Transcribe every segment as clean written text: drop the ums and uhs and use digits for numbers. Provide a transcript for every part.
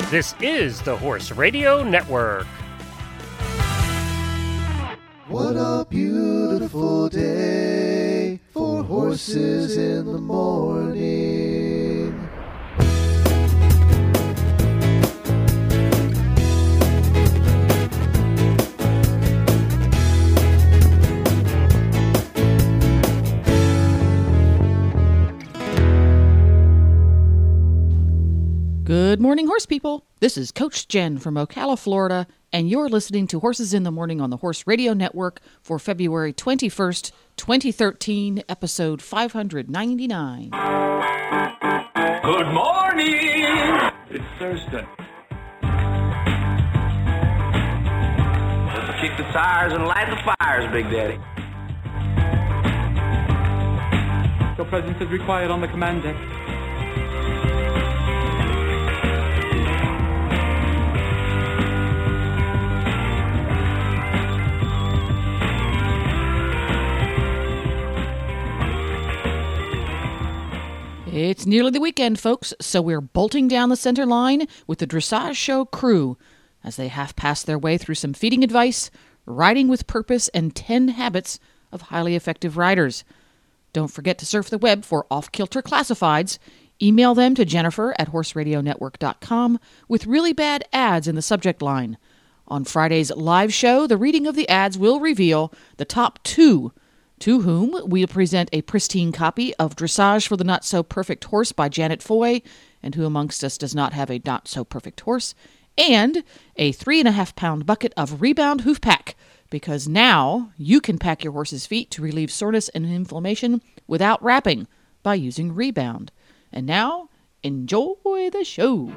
This is the Horse Radio Network. What a beautiful day for horses in the morning. Good morning, horse people. This is Coach Jen from Ocala, Florida, and you're listening to Horses in the Morning on the Horse Radio Network for February 21st, 2013, episode 599. Good morning! It's Thursday. Let's kick the tires and light the fires, Big Daddy. Your presence is required on the command deck. It's nearly the weekend, folks, so we're bolting down the center line with the Dressage Show crew as they half-pass their way through some feeding advice, riding with purpose, and 10 habits of highly effective riders. Don't forget to surf the web for off-kilter classifieds. Email them to jennifer@horseradionetwork.com with really bad ads in the subject line. On Friday's live show, the reading of the ads will reveal the top 2 to whom we'll present a pristine copy of Dressage for the Not-So-Perfect Horse by Janet Foy, and who amongst us does not have a not-so-perfect horse, and a 3.5-pound bucket of Rebound Hoof Pack, because now you can pack your horse's feet to relieve soreness and inflammation without wrapping by using Rebound. And now, enjoy the show.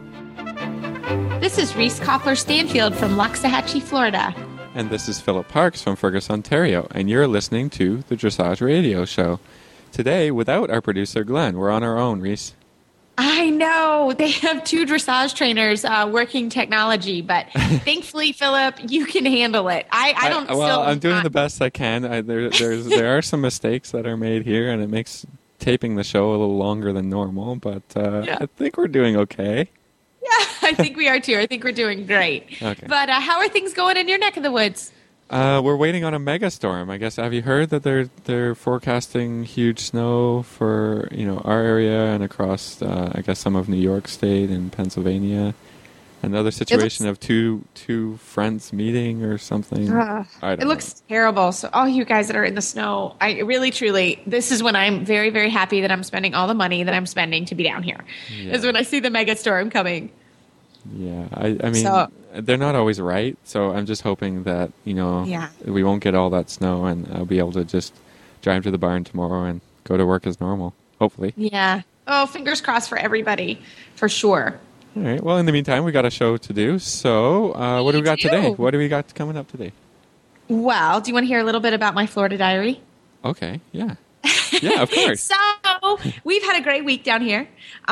This is Reese Koffler-Stanfield from Loxahatchee, Florida. And this is Philip Parks from Fergus, Ontario, and you're listening to the Dressage Radio Show. Today, without our producer, Glenn, we're on our own, Reese. I know. They have 2 dressage trainers working technology, but thankfully, Philip, you can handle it. I'm doing the best I can. There are some mistakes that are made here, and it makes taping the show a little longer than normal, but I think we're doing okay. Yeah, I think we are too. I think we're doing great. Okay. But how are things going in your neck of the woods? We're waiting on a megastorm. I guess, have you heard that they're forecasting huge snow for our area and across I guess some of New York State and Pennsylvania? Another situation of two friends meeting or something. It looks terrible. So all you guys that are in the snow, I really, truly, this is when I'm very, very happy that I'm spending all the money that I'm spending to be down here. Yeah. Is when I see the mega storm coming. Yeah, I mean, they're not always right. So I'm just hoping that, we won't get all that snow and I'll be able to just drive to the barn tomorrow and go to work as normal, hopefully. Yeah. Oh, fingers crossed for everybody, for sure. All right. Well, in the meantime, we got a show to do. So what do we got today? What do we got coming up today? Well, do you want to hear a little bit about my Florida diary? Okay. Yeah. Yeah, of course. So we've had a great week down here.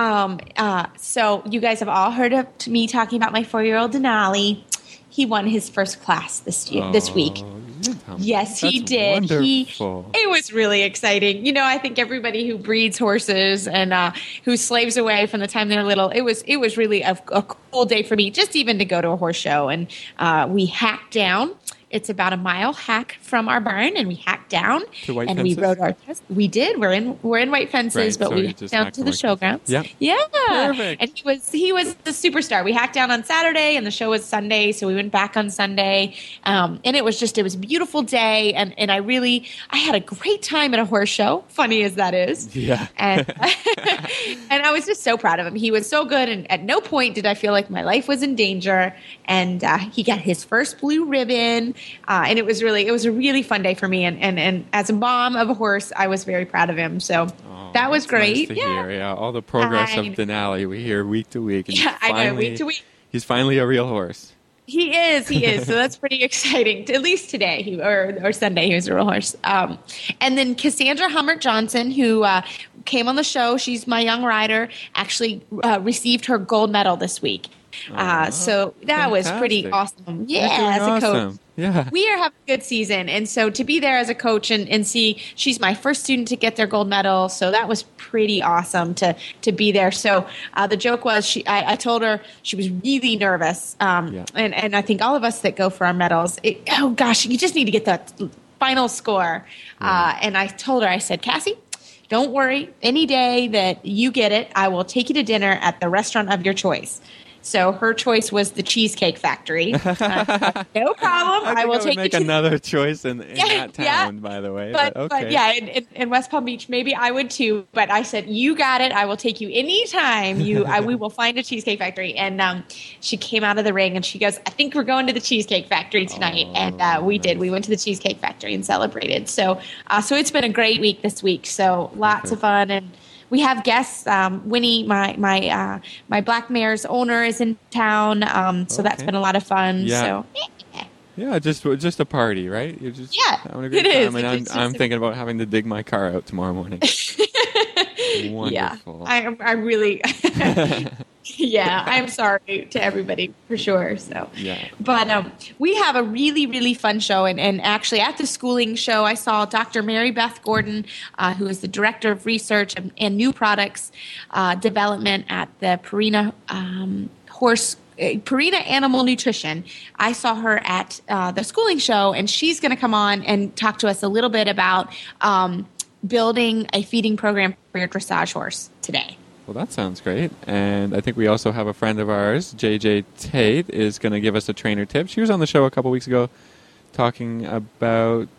So you guys have all heard of me talking about my 4-year-old Denali. He won his first class this week. Yes, he did. Wonderful. It was really exciting. I think everybody who breeds horses and who slaves away from the time they're little, it was really a cool day for me, just even to go to a horse show. And we hacked down. It's about a mile hack from our barn, and we hacked down to White and Fences? We rode our test. We did. We're in White Fences, right, but so we hacked down to the showgrounds. Yeah. Perfect. And he was the superstar. We hacked down on Saturday, and the show was Sunday, so we went back on Sunday. And it was a beautiful day, and I had a great time at a horse show. Funny as that is. Yeah. And and I was just so proud of him. He was so good, and at no point did I feel like my life was in danger. And he got his first blue ribbon. And it was a really fun day for me. And as a mom of a horse, I was very proud of him. So that was great. Nice to hear. Yeah, all the progress of Denali we hear week to week. And I know, week to week. He's finally a real horse. He is. So that's pretty exciting. At least today, or Sunday, he was a real horse. And then Cassandra Hummert Johnson, who came on the show, she's my young rider, actually received her gold medal this week. So that was pretty Fantastic. awesome. You're Yeah, doing as a coach. awesome. Yeah. We are having a good season. And so to be there as a coach and see she's my first student to get their gold medal. So that was pretty awesome to be there. So the joke was I told her she was really nervous. And I think all of us that go for our medals, oh gosh, you just need to get that final score. And I told her, I said, Cassie, don't worry. Any day that you get it, I will take you to dinner at the restaurant of your choice. So her choice was the Cheesecake Factory. No problem. I will take make you to another choice in that town, by the way. But yeah, in West Palm Beach, maybe I would too. But I said, you got it. I will take you anytime. We will find a Cheesecake Factory. And she came out of the ring and she goes, I think we're going to the Cheesecake Factory tonight. And we did. We went to the Cheesecake Factory and celebrated. So it's been a great week this week. So lots of fun. And we have guests. Winnie, my Black Mare's owner, is in town. So that's been a lot of fun. Yeah. So Yeah, just a party, right? You're just having a great it time. is. And I'm thinking about having to dig my car out tomorrow morning. Wonderful. Yeah, I really, yeah, I'm sorry to everybody for sure. So, but we have a really, really fun show. And actually at the schooling show, I saw Dr. Mary Beth Gordon, who is the Director of Research and New Products Development at the Purina Purina Animal Nutrition. I saw her at the schooling show, and she's going to come on and talk to us a little bit about building a feeding program for your dressage horse today. Well, that sounds great. And I think we also have a friend of ours, JJ Tate, is going to give us a trainer tip. She was on the show a couple weeks ago talking about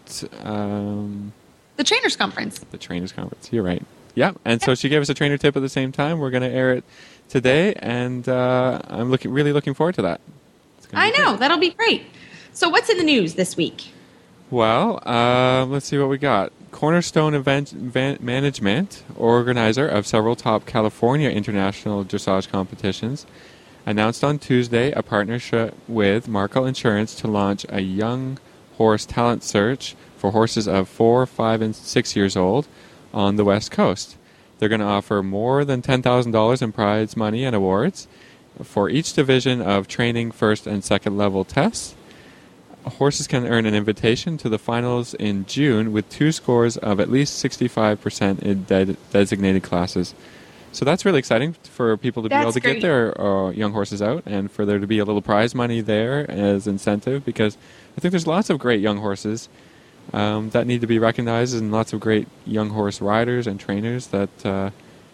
the Trainers Conference. The Trainers Conference. You're right. Yeah. And so she gave us a trainer tip at the same time. We're going to air it today, and I'm really looking forward to that. I know. That'll be great. So what's in the news this week? Well, let's see what we got. Cornerstone Event Management, organizer of several top California international dressage competitions, announced on Tuesday a partnership with Markel Insurance to launch a young horse talent search for horses of 4, 5, and 6 years old on the West Coast. They're going to offer more than $10,000 in prize money and awards for each division of training first and second level tests. Horses can earn an invitation to the finals in June with 2 scores of at least 65% in designated classes. So that's really exciting for people to be able to get their young horses out, and for there to be a little prize money there as incentive, because I think there's lots of great young horses that need to be recognized, and lots of great young horse riders and trainers that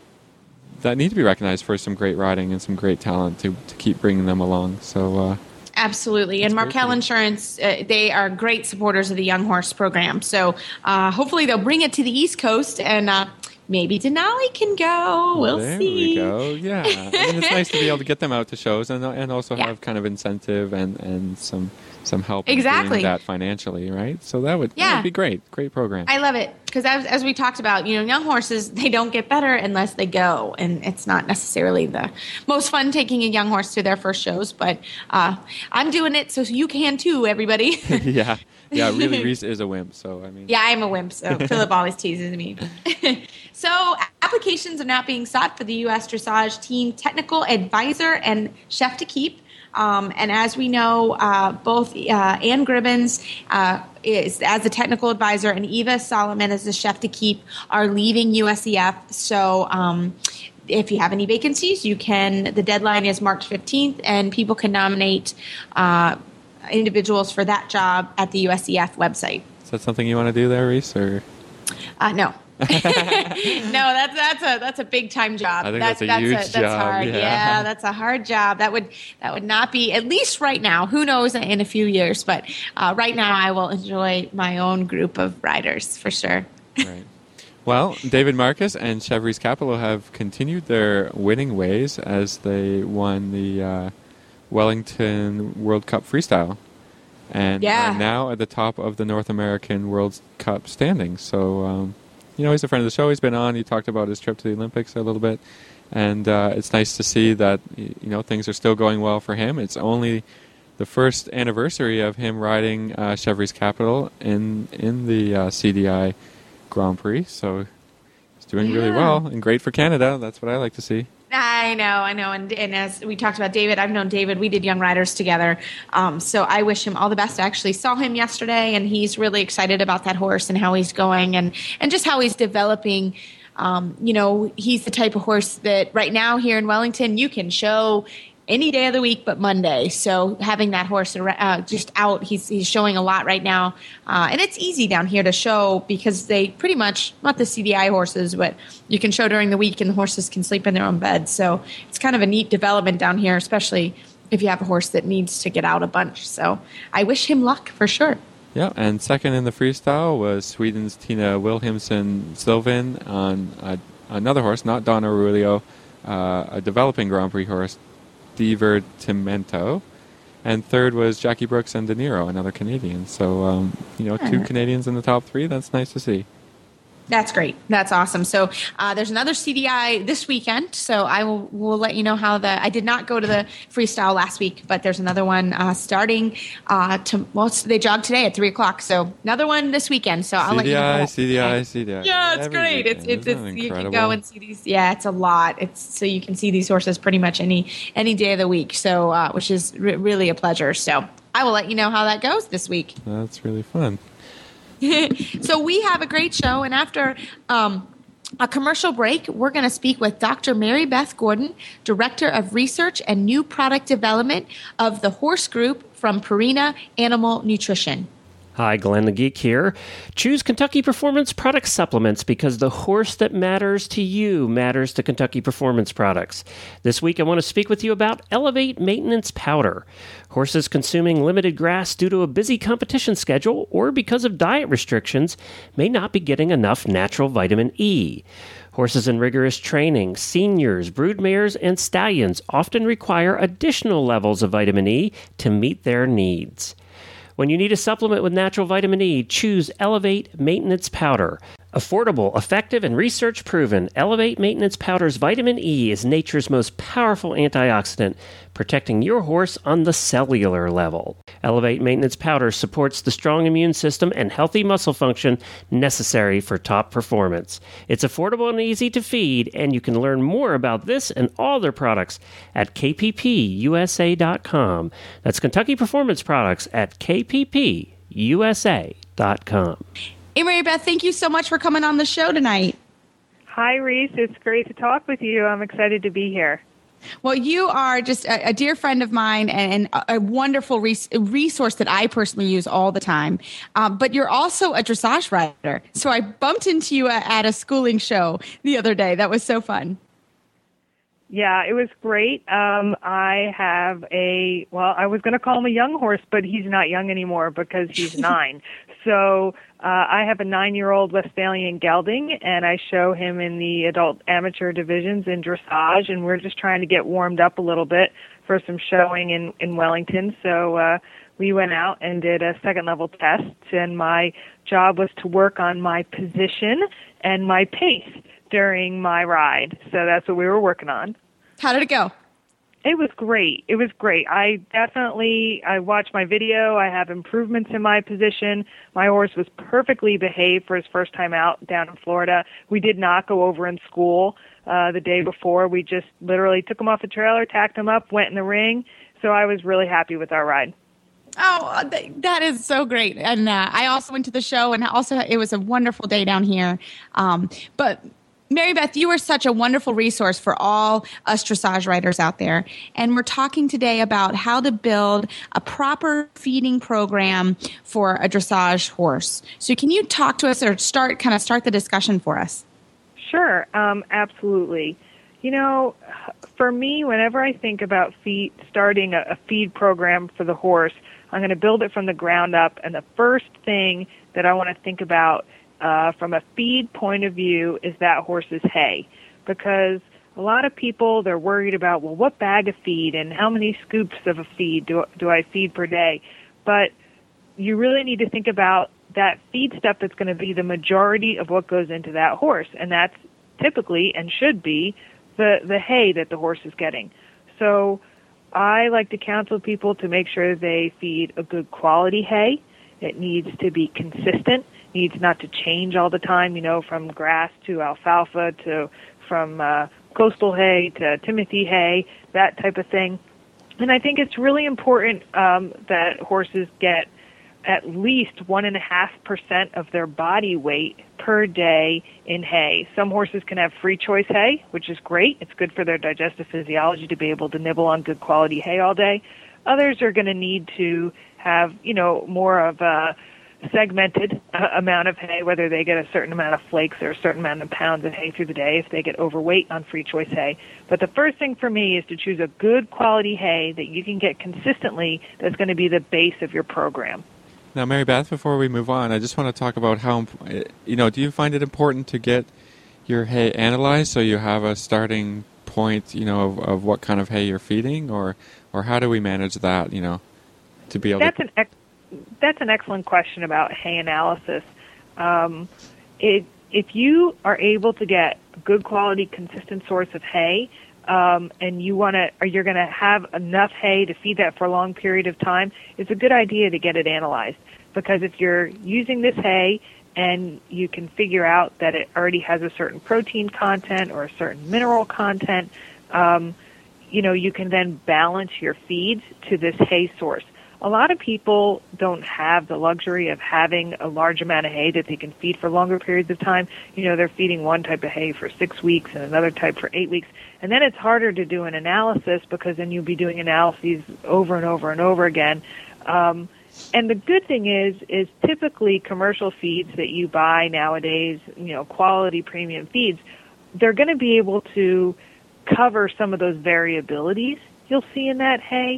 need to be recognized for some great riding and some great talent to keep bringing them along. So absolutely. And Markel Insurance, they are great supporters of the Young Horse program. So hopefully they'll bring it to the East Coast, and maybe Denali can go. We'll see. There we go. Yeah. I mean, it's nice to be able to get them out to shows and also have kind of incentive and some help in doing that financially, right? So that would be great. Great program. I love it, because as we talked about, young horses, they don't get better unless they go, and it's not necessarily the most fun taking a young horse to their first shows, but I'm doing it, so you can too, everybody. Yeah, really, Reese is a wimp, so I mean. Yeah, I'm a wimp, so Philip always teases me. So applications are now being sought for the U.S. Dressage Team Technical Advisor and Chef to Keep. And as we know, both Ann Gribbins is as the technical advisor and Eva Solomon as the chef to keep are leaving USEF. So if you have any vacancies, the deadline is March 15th, and people can nominate individuals for that job at the USEF website. Is that something you want to do there, Reese? Or? No. No, that's a big time job. I think that's a huge job. Hard. Yeah, that's a hard job. That would not be, at least right now. Who knows in a few years? But right now, I will enjoy my own group of riders for sure. Right. Well, David Marcus and Chevries Capital have continued their winning ways as they won the Wellington World Cup Freestyle, and are now at the top of the North American World Cup standings. So. He's a friend of the show. He's been on. He talked about his trip to the Olympics a little bit. And it's nice to see that, things are still going well for him. It's only the first anniversary of him riding Chevries Capital in the CDI Grand Prix. So he's doing really well, and great for Canada. That's what I like to see. I know. And as we talked about David, I've known David. We did Young Riders together. So I wish him all the best. I actually saw him yesterday, and he's really excited about that horse and how he's going and just how he's developing. He's the type of horse that right now here in Wellington, you can show any day of the week but Monday. So having that horse just out, he's showing a lot right now. And it's easy down here to show because they pretty much, not the CDI horses, but you can show during the week and the horses can sleep in their own beds. So it's kind of a neat development down here, especially if you have a horse that needs to get out a bunch. So I wish him luck for sure. Yeah, and second in the freestyle was Sweden's Tina Wilhelmsen Sylvan on another horse, not Don Aurelio, a developing Grand Prix horse, Divertimento, and third was Jackie Brooks and De Niro, another Canadian. So, two Canadians in the top three. That's nice to see. That's great. That's awesome. So there's another CDI this weekend. So we'll let you know how I did not go to the freestyle last week, but there's another one starting they jog today at 3:00. So another one this weekend. So I'll let you know. CDI. Yeah, it's great. It's you can go and see these. Yeah, it's a lot. So you can see these horses pretty much any day of the week. So which is really a pleasure. So I will let you know how that goes this week. That's really fun. So we have a great show, and after a commercial break, we're going to speak with Dr. Mary Beth Gordon, Director of Research and New Product Development of the Horse Group from Purina Animal Nutrition. Hi, Glenn the Geek here. Choose Kentucky Performance Product Supplements because the horse that matters to you matters to Kentucky Performance Products. This week I want to speak with you about Elevate Maintenance Powder. Horses consuming limited grass due to a busy competition schedule or because of diet restrictions may not be getting enough natural vitamin E. Horses in rigorous training, seniors, broodmares, and stallions often require additional levels of vitamin E to meet their needs. When you need a supplement with natural vitamin E, choose Elevate Maintenance Powder. Affordable, effective, and research-proven, Elevate Maintenance Powder's vitamin E is nature's most powerful antioxidant, protecting your horse on the cellular level. Elevate Maintenance Powder supports the strong immune system and healthy muscle function necessary for top performance. It's affordable and easy to feed, and you can learn more about this and all their products at kppusa.com. That's Kentucky Performance Products at kppusa.com. Hey, Mary Beth, thank you so much for coming on the show tonight. Hi, Reese. It's great to talk with you. I'm excited to be here. Well, you are just a dear friend of mine and a wonderful resource that I personally use all the time. But you're also a dressage rider. So I bumped into you at a schooling show the other day. That was so fun. Yeah, it was great. I have I was going to call him a young horse, but he's not young anymore because he's 9. So I have a 9-year-old Westphalian gelding, and I show him in the adult amateur divisions in dressage, and we're just trying to get warmed up a little bit for some showing in Wellington. So we went out and did a second-level test, and my job was to work on my position and my pace during my ride. So that's what we were working on. How did it go? It was great. I watched my video. I have improvements in my position. My horse was perfectly behaved for his first time out down in Florida. We did not go over in school the day before. We just literally took him off the trailer, tacked him up, went in the ring. So I was really happy with our ride. Oh, that is so great. And I also went to the show, and also it was a wonderful day down here. But Mary Beth, you are such a wonderful resource for all us dressage riders out there. And we're talking today about how to build a proper feeding program for a dressage horse. So can you talk to us or start the discussion for us? Sure, absolutely. You know, for me, whenever I think about starting a feed program for the horse, I'm going to build it from the ground up. And the first thing that I want to think about from a feed point of view is that horse's hay, because a lot of people, they're worried about, well, what bag of feed and how many scoops of a feed do I feed per day? But you really need to think about that feed stuff that's going to be the majority of what goes into that horse, and that's typically and should be the hay that the horse is getting. So I like to counsel people to make sure they feed a good quality hay. It needs to be consistent, needs not to change all the time, from grass to alfalfa to from coastal hay to Timothy hay, that type of thing. And I think it's really important that horses get at least 1.5% of their body weight per day in hay. Some horses can have free choice hay, which is great. It's good for their digestive physiology to be able to nibble on good quality hay all day. Others are going to need to have, more of a segmented amount of hay, whether they get a certain amount of flakes or a certain amount of pounds of hay through the day if they get overweight on free choice hay. But the first thing for me is to choose a good quality hay that you can get consistently that's going to be the base of your program. Now, Mary Beth, before we move on, I just want to talk about how, do you find it important to get your hay analyzed so you have a starting point, of what kind of hay you're feeding, or how do we manage that, to be able to... That's an excellent question about hay analysis. If you are able to get a good quality, consistent source of hay, and you're going to have enough hay to feed that for a long period of time, it's a good idea to get it analyzed. Because if you're using this hay and you can figure out that it already has a certain protein content or a certain mineral content, you can then balance your feeds to this hay source. A lot of people don't have the luxury of having a large amount of hay that they can feed for longer periods of time. They're feeding one type of hay for 6 weeks and another type for 8 weeks. And then it's harder to do an analysis because then you'll be doing analyses over and over and over again. And the good thing is typically commercial feeds that you buy nowadays, quality premium feeds, they're going to be able to cover some of those variabilities you'll see in that hay.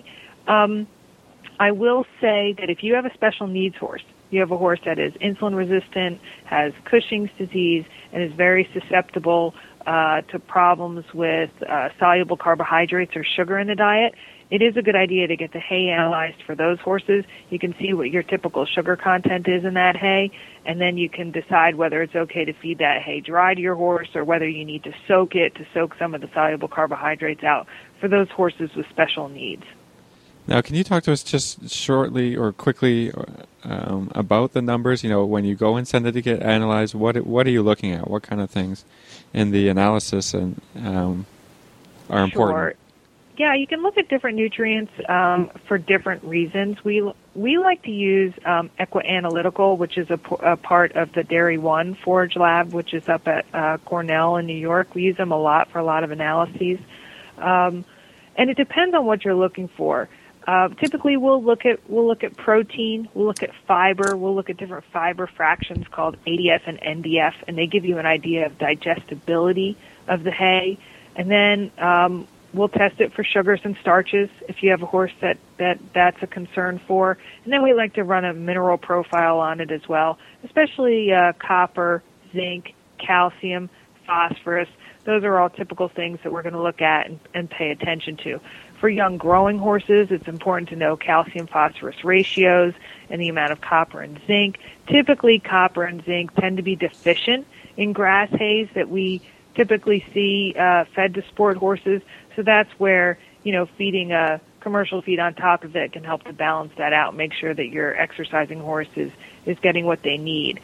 I will say that if you have a special needs horse, you have a horse that is insulin resistant, has Cushing's disease, and is very susceptible to problems with soluble carbohydrates or sugar in the diet, it is a good idea to get the hay analyzed for those horses. You can see what your typical sugar content is in that hay, and then you can decide whether it's okay to feed that hay dry to your horse or whether you need to soak it to soak some of the soluble carbohydrates out for those horses with special needs. Now, can you talk to us just shortly or quickly about the numbers? When you go and send it to get analyzed, what are you looking at? What kind of things in the analysis are important? Sure. Yeah, you can look at different nutrients for different reasons. We like to use Equi-Analytical, which is a part of the Dairy One Forage Lab, which is up at Cornell in New York. We use them a lot for a lot of analyses. And it depends on what you're looking for. Typically, we'll look at protein, we'll look at fiber, we'll look at different fiber fractions called ADF and NDF, and they give you an idea of digestibility of the hay. And then we'll test it for sugars and starches if you have a horse that's a concern for. And then we like to run a mineral profile on it as well, especially copper, zinc, calcium, phosphorus. Those are all typical things that we're going to look at and pay attention to. For young growing horses, it's important to know calcium-phosphorus ratios and the amount of copper and zinc. Typically, copper and zinc tend to be deficient in grass hays that we typically see fed to sport horses. So that's where, feeding a commercial feed on top of it can help to balance that out, make sure that your exercising horse is getting what they need.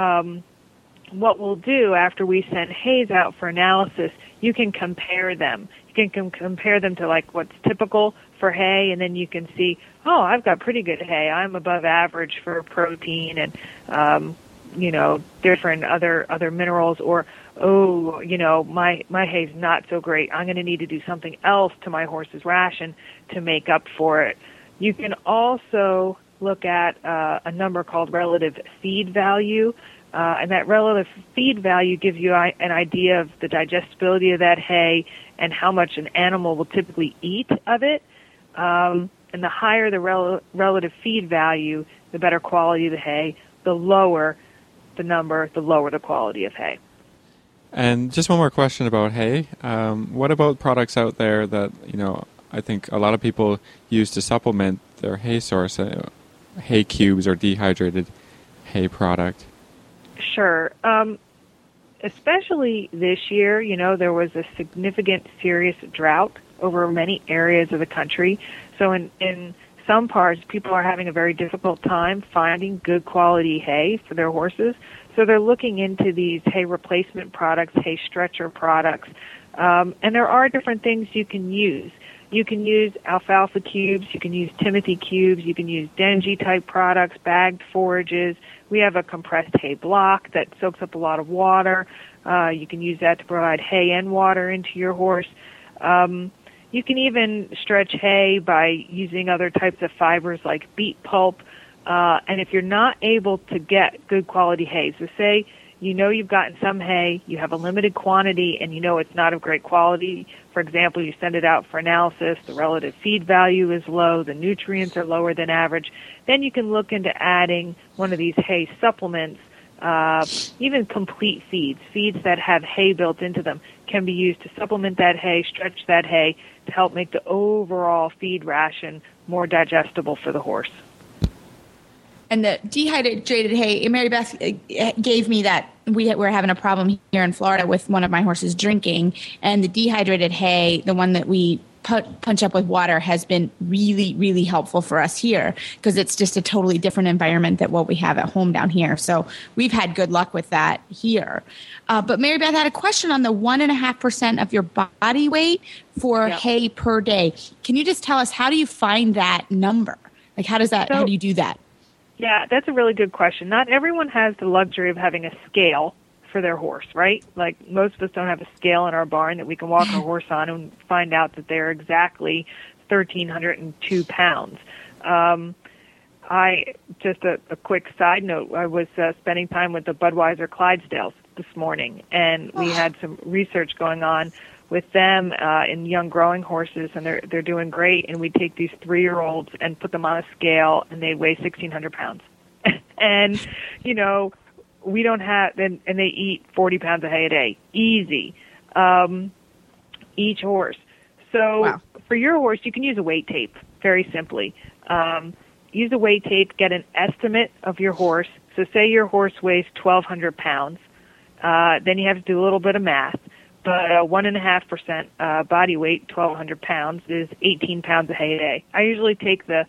What we'll do after we send hays out for analysis, you can compare them. You can compare them to like what's typical for hay, and then you can see, oh, I've got pretty good hay. I'm above average for protein and different other minerals, or my hay's not so great. I'm going to need to do something else to my horse's ration to make up for it. You can also look at a number called relative feed value. And that relative feed value gives you an idea of the digestibility of that hay and how much an animal will typically eat of it. And the higher the relative feed value, the better quality of the hay. The lower the number, the lower the quality of hay. And just one more question about hay. What about products out there that, I think a lot of people use to supplement their hay source, hay cubes or dehydrated hay product? Sure. Especially this year, there was a significant, serious drought over many areas of the country. So in some parts, people are having a very difficult time finding good quality hay for their horses. So they're looking into these hay replacement products, hay stretcher products, And there are different things you can use. You can use alfalfa cubes, you can use Timothy cubes, you can use Denji-type products, bagged forages. We have a compressed hay block that soaks up a lot of water. You can use that to provide hay and water into your horse. You can even stretch hay by using other types of fibers like beet pulp. And if you're not able to get good quality hay, so say you know you've gotten some hay, you have a limited quantity, and you know it's not of great quality. For example, you send it out for analysis, the relative feed value is low, the nutrients are lower than average. Then you can look into adding one of these hay supplements, even complete feeds that have hay built into them can be used to supplement that hay, stretch that hay to help make the overall feed ration more digestible for the horse. And the dehydrated hay, Mary Beth gave me that. We're having a problem here in Florida with one of my horses drinking, and the dehydrated hay, the one that we punch up with water, has been really, really helpful for us here because it's just a totally different environment than what we have at home down here. So we've had good luck with that here. But Mary Beth had a question on the 1.5% of your body weight for hay per day. Can you just tell us, how do you find that number? Like, how do you do that? Yeah, that's a really good question. Not everyone has the luxury of having a scale for their horse, right? Like, most of us don't have a scale in our barn that we can walk our horse on and find out that they're exactly 1,302 pounds. Just a quick side note, I was spending time with the Budweiser Clydesdales this morning, and we had some research going on with them in young growing horses, and they're doing great. And we take these 3-year-olds and put them on a scale, and they weigh 1,600 pounds. And, you know, we don't have, and they eat 40 pounds of hay a day, easy, each horse. So for your horse, you can use a weight tape, very simply. Use a weight tape, get an estimate of your horse. So say your horse weighs 1,200 pounds. Then you have to do a little bit of math. But 1.5% body weight, 1,200 pounds, is 18 pounds of hay a day. I usually take the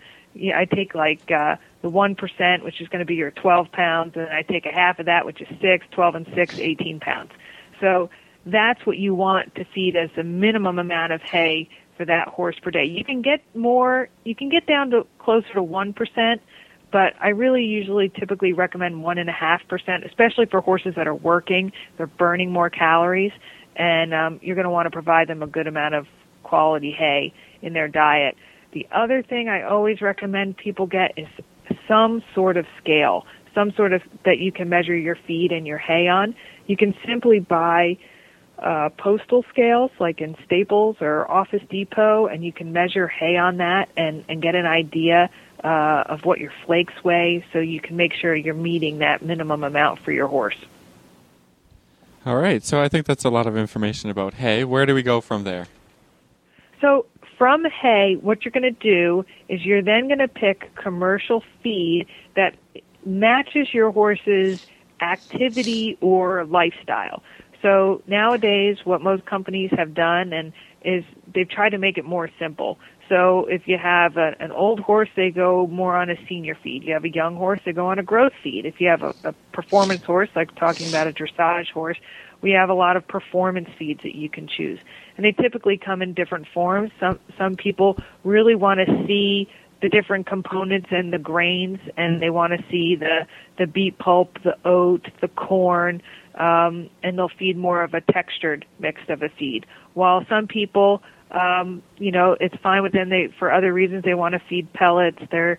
1%, which is going to be your 12 pounds, and I take a half of that, which is 6, 12 and 6, 18 pounds. So that's what you want to feed as the minimum amount of hay for that horse per day. You can get more, you can get down to closer to 1%, but I really usually typically recommend 1.5%, especially for horses that are working. They're burning more calories. And you're going to want to provide them a good amount of quality hay in their diet. The other thing I always recommend people get is some sort of scale, some sort of that you can measure your feed and your hay on. You can simply buy postal scales like in Staples or Office Depot, and you can measure hay on that and get an idea of what your flakes weigh, so you can make sure you're meeting that minimum amount for your horse. All right, so I think that's a lot of information about hay. Where do we go from there? So from hay, what you're going to do is you're then going to pick commercial feed that matches your horse's activity or lifestyle. So nowadays, what most companies have done is they've tried to make it more simple. So if you have an old horse, they go more on a senior feed. You have a young horse, they go on a growth feed. If you have a performance horse, like talking about a dressage horse, we have a lot of performance feeds that you can choose. And they typically come in different forms. Some people really want to see the different components and the grains, and they want to see the beet pulp, the oat, the corn, and they'll feed more of a textured mix of a feed. While some people, it's fine with them. For other reasons, they want to feed pellets. They're,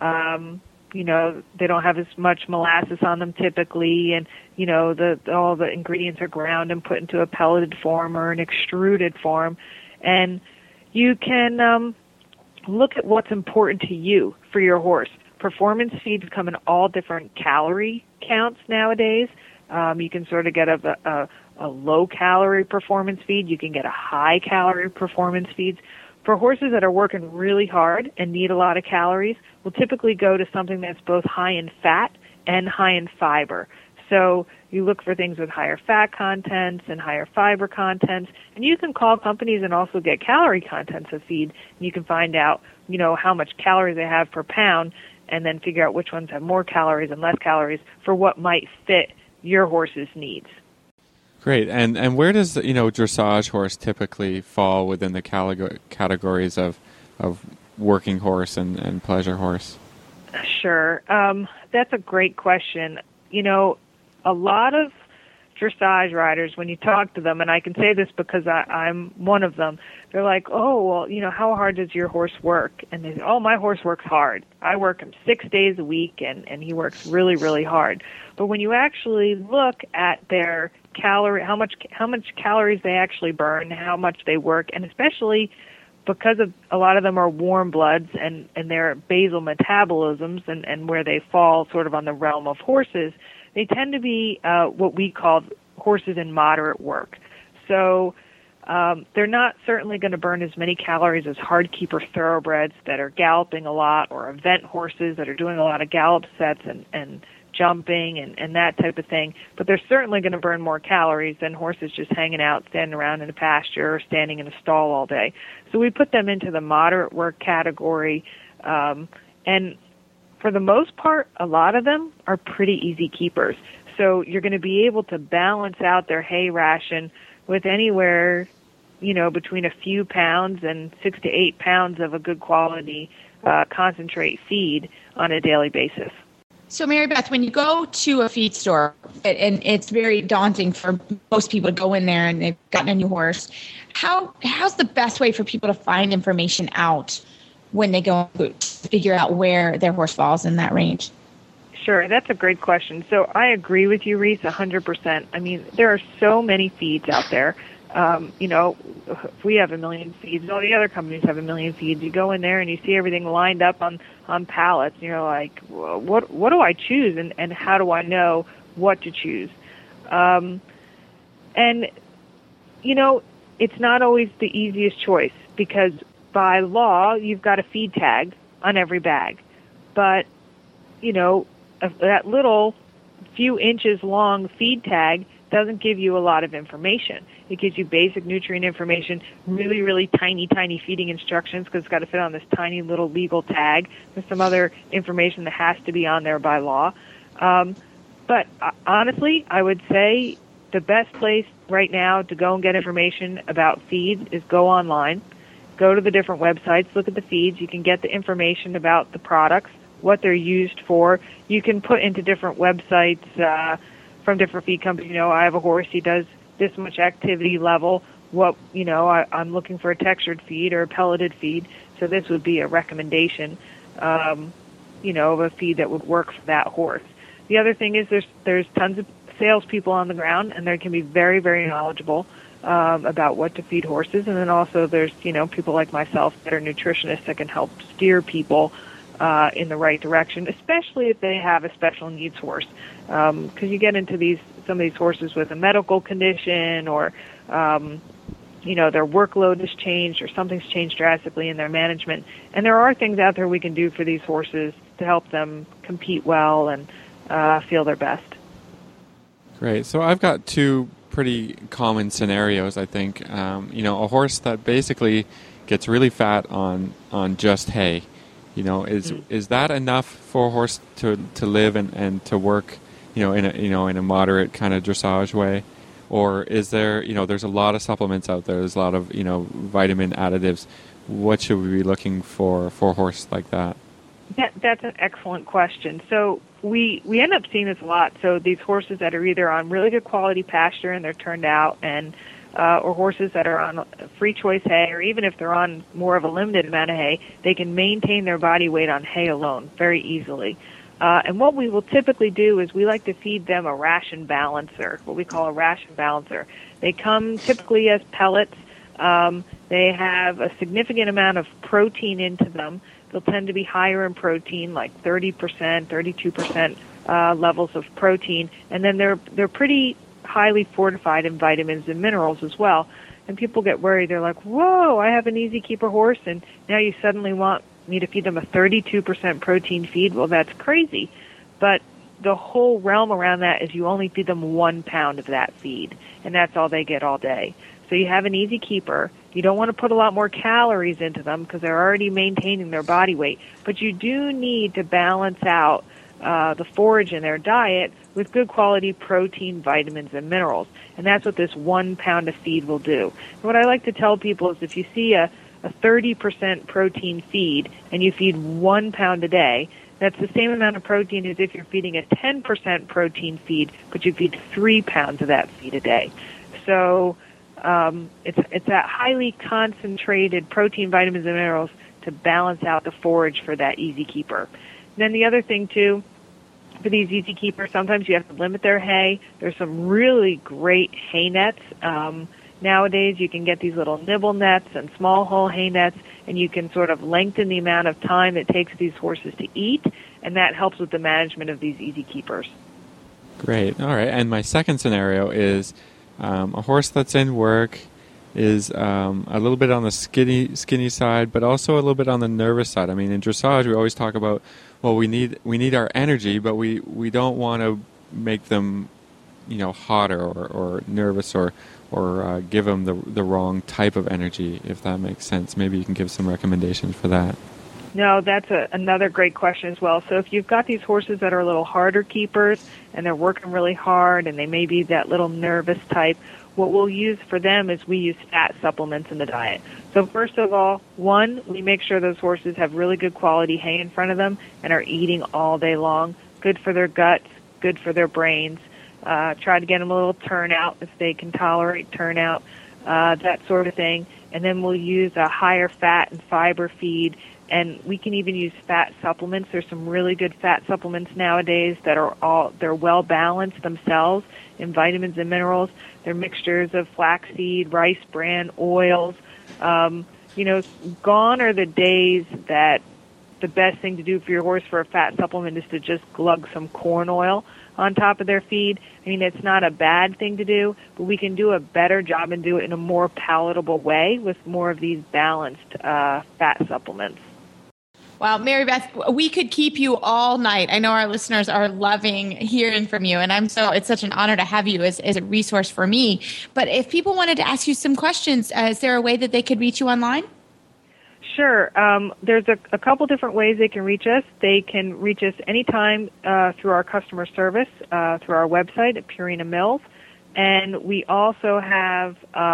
they don't have as much molasses on them typically, and all the ingredients are ground and put into a pelleted form or an extruded form. And you can look at what's important to you for your horse. Performance feeds come in all different calorie counts nowadays. You can sort of get a low-calorie performance feed. You can get a high-calorie performance feed. For horses that are working really hard and need a lot of calories, we'll typically go to something that's both high in fat and high in fiber. So you look for things with higher fat contents and higher fiber contents, and you can call companies and also get calorie contents of feed. And you can find out, how much calories they have per pound, and then figure out which ones have more calories and less calories for what might fit your horse's needs. Great. And where does, dressage horse typically fall within the categories of working horse and pleasure horse? Sure. That's a great question. A lot of dressage riders, when you talk to them, and I can say this because I'm one of them, they're like, oh, well, how hard does your horse work? And they say, oh, my horse works hard. I work him 6 days a week, and he works really, really hard. But when you actually look at their how much calories they actually burn, how much they work, and especially because of a lot of them are warm bloods and their basal metabolisms and where they fall sort of on the realm of horses, they tend to be what we call horses in moderate work. So they're not certainly going to burn as many calories as hardkeeper thoroughbreds that are galloping a lot, or event horses that are doing a lot of gallop sets and jumping and that type of thing. But they're certainly going to burn more calories than horses just hanging out, standing around in a pasture or standing in a stall all day. So we put them into the moderate work category. And for the most part, a lot of them are pretty easy keepers. So you're going to be able to balance out their hay ration with anywhere, between a few pounds and 6 to 8 pounds of a good quality concentrate feed on a daily basis. So, Mary Beth, when you go to a feed store, and it's very daunting for most people to go in there and they've gotten a new horse, how's the best way for people to find information out when they go to figure out where their horse falls in that range? Sure, that's a great question. So I agree with you, Reese, 100%. I mean, there are so many feeds out there. If we have 1 million feeds, all the other companies have 1 million feeds. You go in there and you see everything lined up on pallets, and you're like, well, what do I choose, and how do I know what to choose? It's not always the easiest choice, because by law, you've got a feed tag on every bag. But, that little few inches long feed tag doesn't give you a lot of information. It gives you basic nutrient information, really, really tiny feeding instructions, because it's got to fit on this tiny little legal tag. There's some other information that has to be on there by law. But honestly, I would say the best place right now to go and get information about feeds is go online. Go to the different websites, look at the feeds. You can get the information about the products, what they're used for. You can put into different websites from different feed companies. I have a horse, he does this much activity level. I'm looking for a textured feed or a pelleted feed, so this would be a recommendation, of a feed that would work for that horse. The other thing is there's tons of salespeople on the ground, and they can be very, very knowledgeable about what to feed horses. And then also there's, people like myself that are nutritionists that can help steer people in the right direction, especially if they have a special needs horse. Because you get into some of these horses with a medical condition, or their workload has changed, or something's changed drastically in their management. And there are things out there we can do for these horses to help them compete well and feel their best. Great. So I've got two pretty common scenarios, I think. A horse that basically gets really fat on just hay. Is that enough for a horse to live and to work, in a moderate kind of dressage way? Or is there, there's a lot of supplements out there. There's a lot of, vitamin additives. What should we be looking for a horse like that? That's an excellent question. So we end up seeing this a lot. So these horses that are either on really good quality pasture and they're turned out, and or horses that are on free choice hay, or even if they're on more of a limited amount of hay, they can maintain their body weight on hay alone very easily. And what we will typically do is we like to feed them a ration balancer, what we call a ration balancer. They come typically as pellets. They have a significant amount of protein into them. They'll tend to be higher in protein, like 30%, 32% levels of protein. And then they're pretty highly fortified in vitamins and minerals as well. And people get worried. They're like, whoa, I have an easy keeper horse, and now you suddenly want me to feed them a 32% protein feed? Well, that's crazy. But the whole realm around that is you only feed them 1 pound of that feed, and that's all they get all day. So you have an easy keeper. You don't want to put a lot more calories into them because they're already maintaining their body weight. But you do need to balance out the forage in their diet with good quality protein, vitamins, and minerals. And that's what this 1 pound of feed will do. And what I like to tell people is if you see a 30% protein feed and you feed 1 pound a day, that's the same amount of protein as if you're feeding a 10% protein feed, but you feed 3 pounds of that feed a day. So it's that highly concentrated protein, vitamins, and minerals to balance out the forage for that easy keeper. And then the other thing, too, for these easy keepers, sometimes you have to limit their hay. There's some really great hay nets. Nowadays, you can get these little nibble nets and small hole hay nets, and you can sort of lengthen the amount of time it takes these horses to eat, and that helps with the management of these easy keepers. Great. All right. And my second scenario is a horse that's in work is a little bit on the skinny side, but also a little bit on the nervous side. I mean, in dressage, we always talk about, well, we need our energy, but we don't want to make them, hotter or nervous or give them the wrong type of energy, if that makes sense. Maybe you can give some recommendations for that. No, that's another great question as well. So if you've got these horses that are a little harder keepers and they're working really hard and they may be that little nervous type, what we'll use for them is we use fat supplements in the diet. So first of all, one, we make sure those horses have really good quality hay in front of them and are eating all day long. Good for their guts, good for their brains. Try to get them a little turnout if they can tolerate turnout, that sort of thing. And then we'll use a higher fat and fiber feed. And we can even use fat supplements. There's some really good fat supplements nowadays that they're well balanced themselves in vitamins and minerals. They're mixtures of flaxseed, rice bran, oils. Gone are the days that the best thing to do for your horse for a fat supplement is to just glug some corn oil on top of their feed. I mean, it's not a bad thing to do, but we can do a better job and do it in a more palatable way with more of these balanced fat supplements. Wow, Mary Beth, we could keep you all night. I know our listeners are loving hearing from you, and it's such an honor to have you as a resource for me. But if people wanted to ask you some questions, is there a way that they could reach you online? Sure. There's a couple different ways they can reach us. They can reach us anytime through our customer service, through our website at Purina Mills. And we also have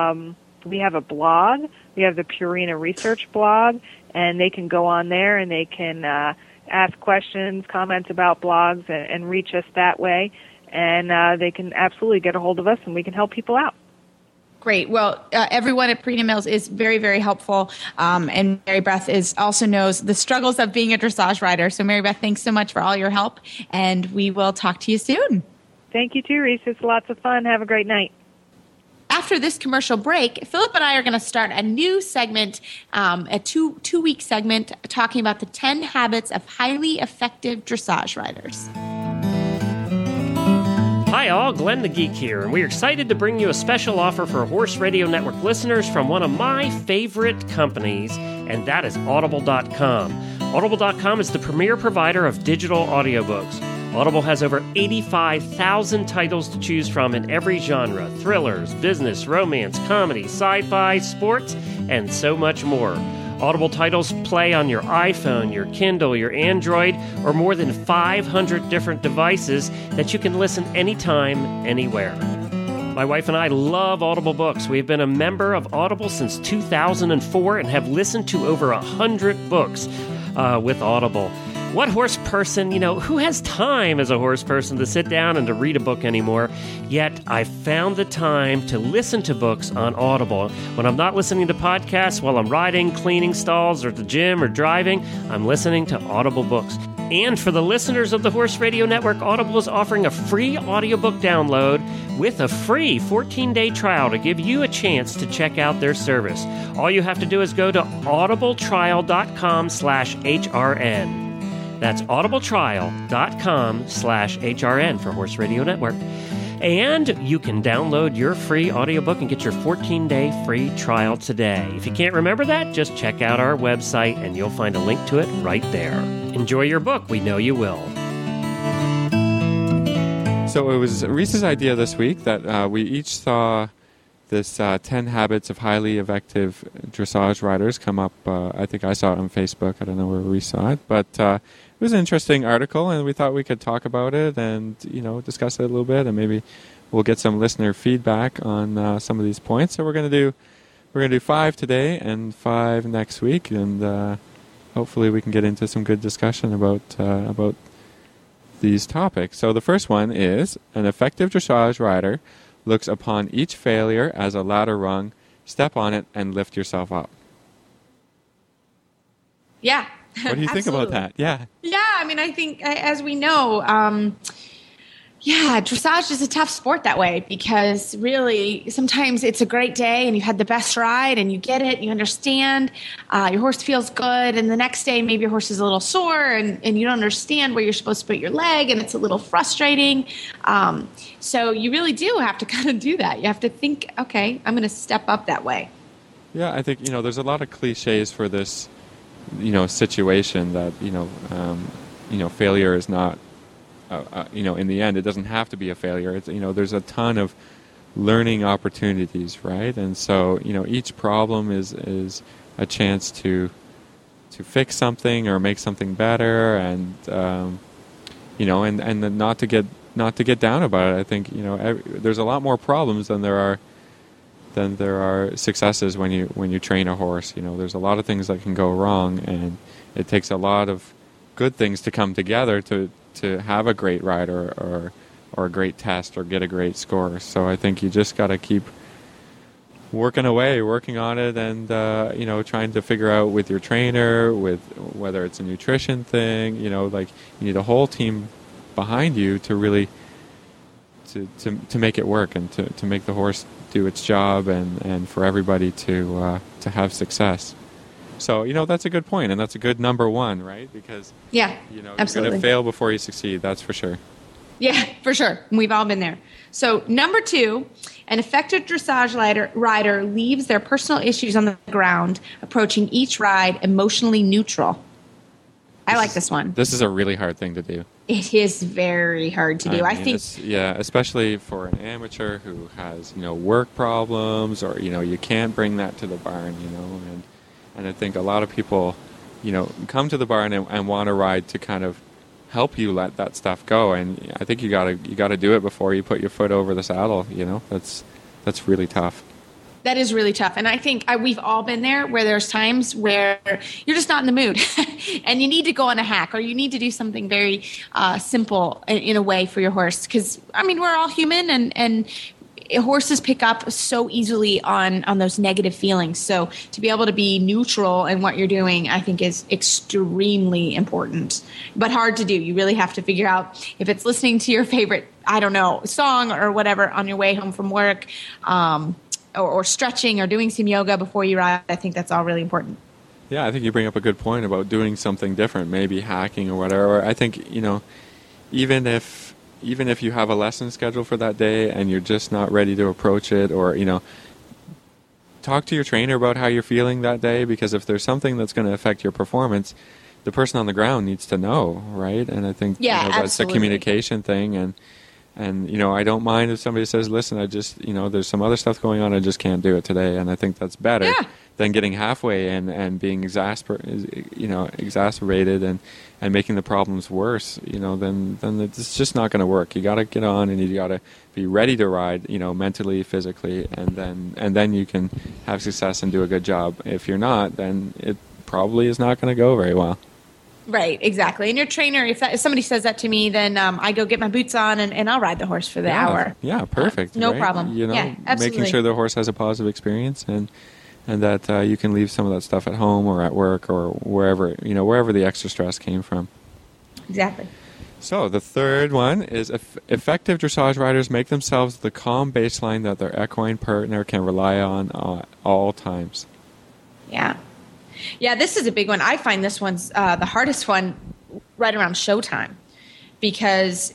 we have a blog. We have the Purina Research blog, and they can go on there and they can ask questions, comments about blogs, and reach us that way. And they can absolutely get a hold of us, and we can help people out. Great. Well, everyone at Purina Mills is very, very helpful. And Mary Beth also knows the struggles of being a dressage rider. So, Mary Beth, thanks so much for all your help, and we will talk to you soon. Thank you, too, Reese. It's lots of fun. Have a great night. After this commercial break, Philip and I are going to start a new segment, a two-week segment, talking about the 10 habits of highly effective dressage riders. Hi all, Glenn the Geek here, and we're excited to bring you a special offer for Horse Radio Network listeners from one of my favorite companies, and that is Audible.com. Audible.com is the premier provider of digital audiobooks. Audible has over 85,000 titles to choose from in every genre: thrillers, business, romance, comedy, sci-fi, sports, and so much more. Audible titles play on your iPhone, your Kindle, your Android, or more than 500 different devices that you can listen anytime, anywhere. My wife and I love Audible books. We've been a member of Audible since 2004 and have listened to over 100 books with Audible. What horse person, who has time as a horse person to sit down and to read a book anymore? Yet I found the time to listen to books on Audible. When I'm not listening to podcasts while I'm riding, cleaning stalls, or at the gym or driving, I'm listening to Audible books. And for the listeners of the Horse Radio Network, Audible is offering a free audiobook download with a free 14-day trial to give you a chance to check out their service. All you have to do is go to audibletrial.com/HRN. That's audibletrial.com/HRN for Horse Radio Network. And you can download your free audiobook and get your 14-day free trial today. If you can't remember that, just check out our website and you'll find a link to it right there. Enjoy your book. We know you will. So it was Reese's idea this week that we each saw this 10 habits of highly effective dressage riders come up. I think I saw it on Facebook. I don't know where Reese saw it. But it was an interesting article, and we thought we could talk about it and discuss it a little bit, and maybe we'll get some listener feedback on some of these points. So we're gonna do 5 today and 5 next week, and hopefully we can get into some good discussion about these topics. So the first one is: an effective dressage rider looks upon each failure as a ladder rung. Step on it and lift yourself up. Yeah. What do you think about that? Yeah. Yeah, I mean, I think, as we know, dressage is a tough sport that way, because really sometimes it's a great day and you've had the best ride and you get it, you understand, your horse feels good, and the next day maybe your horse is a little sore and you don't understand where you're supposed to put your leg, and it's a little frustrating. So you really do have to kind of do that. You have to think, okay, I'm going to step up that way. Yeah, I think, there's a lot of cliches for this situation that failure is not in the end it doesn't have to be a failure. It's there's a ton of learning opportunities, right? And so each problem is a chance to fix something or make something better, and and then not to get down about it. I think there's a lot more problems than there are successes when you train a horse. There's a lot of things that can go wrong, and it takes a lot of good things to come together to have a great ride or a great test or get a great score. So I think you just got to keep working on it, and trying to figure out with your trainer, with whether it's a nutrition thing. Like, you need a whole team behind you to really to make it work, and to make the horse do its job, and for everybody to have success. So that's a good point, and that's a good number one, right? Because absolutely, you're going to fail before you succeed. That's for sure. Yeah, for sure. We've all been there. So number 2, an effective dressage rider leaves their personal issues on the ground, approaching each ride emotionally neutral. I like this one. This is a really hard thing to do. It is very hard to do. I think, especially for an amateur who has work problems, or you can't bring that to the barn, and I think a lot of people come to the barn and want a ride to kind of help you let that stuff go, and I think you gotta do it before you put your foot over the saddle. That's really tough. That is really tough. And I think we've all been there, where there's times where you're just not in the mood and you need to go on a hack, or you need to do something very simple in a way for your horse. Because, we're all human, and horses pick up so easily on those negative feelings. So to be able to be neutral in what you're doing, I think, is extremely important, but hard to do. You really have to figure out if it's listening to your favorite, song or whatever on your way home from work, or stretching or doing some yoga before you ride. I think that's all really important. Yeah, I think you bring up a good point about doing something different, maybe hacking or whatever. I think, even if you have a lesson scheduled for that day and you're just not ready to approach it, or, talk to your trainer about how you're feeling that day, because if there's something that's going to affect your performance, the person on the ground needs to know, right? And I think that's a communication thing, and I don't mind if somebody says, listen, I just, there's some other stuff going on, I just can't do it today. And I think that's better than getting halfway and being exacerbated and making the problems worse. Then it's just not going to work. You got to get on, and you got to be ready to ride, mentally, physically, and then you can have success and do a good job. If you're not, then it probably is not going to go very well. Right, exactly. And your trainer, if somebody says that to me, then I go get my boots on and I'll ride the horse for the hour. Yeah, perfect. No right? problem. Making sure the horse has a positive experience, and that you can leave some of that stuff at home or at work or wherever the extra stress came from. Exactly. So the third one is effective dressage riders make themselves the calm baseline that their equine partner can rely on all times. Yeah. Yeah, this is a big one. I find this one's the hardest one right around showtime, because,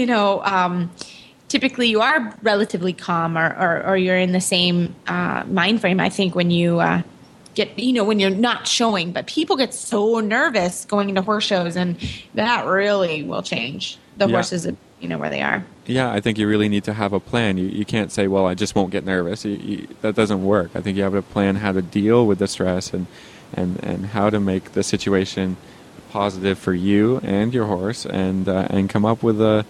typically you are relatively calm, or you're in the same mind frame, I think, when you when you're not showing. But people get so nervous going into horse shows, and that really will change the horses, where they are. Yeah, I think you really need to have a plan. You can't say, well, I just won't get nervous. That doesn't work. I think you have to plan how to deal with the stress and how to make the situation positive for you and your horse, and come up with a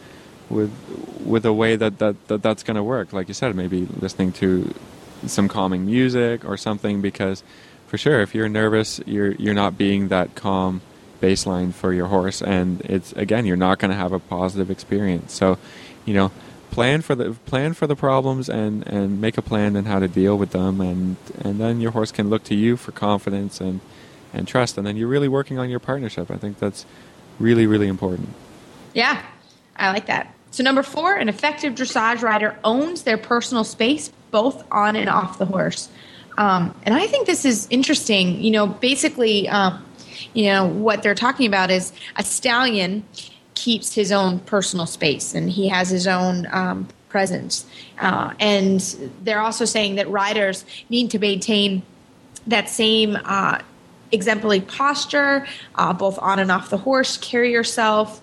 way that's going to work. Like you said, maybe listening to some calming music or something, because for sure, if you're nervous, you're not being that calm baseline for your horse, and you're not going to have a positive experience. So, plan for the problems and make a plan on how to deal with them, and then your horse can look to you for confidence and trust, and then you're really working on your partnership. I think that's really, really important. Yeah, I like that. So number 4, an effective dressage rider owns their personal space both on and off the horse. And I think this is interesting. Basically, what they're talking about is a stallion keeps his own personal space, and he has his own presence. And they're also saying that riders need to maintain that same exemplary posture, both on and off the horse, carry yourself,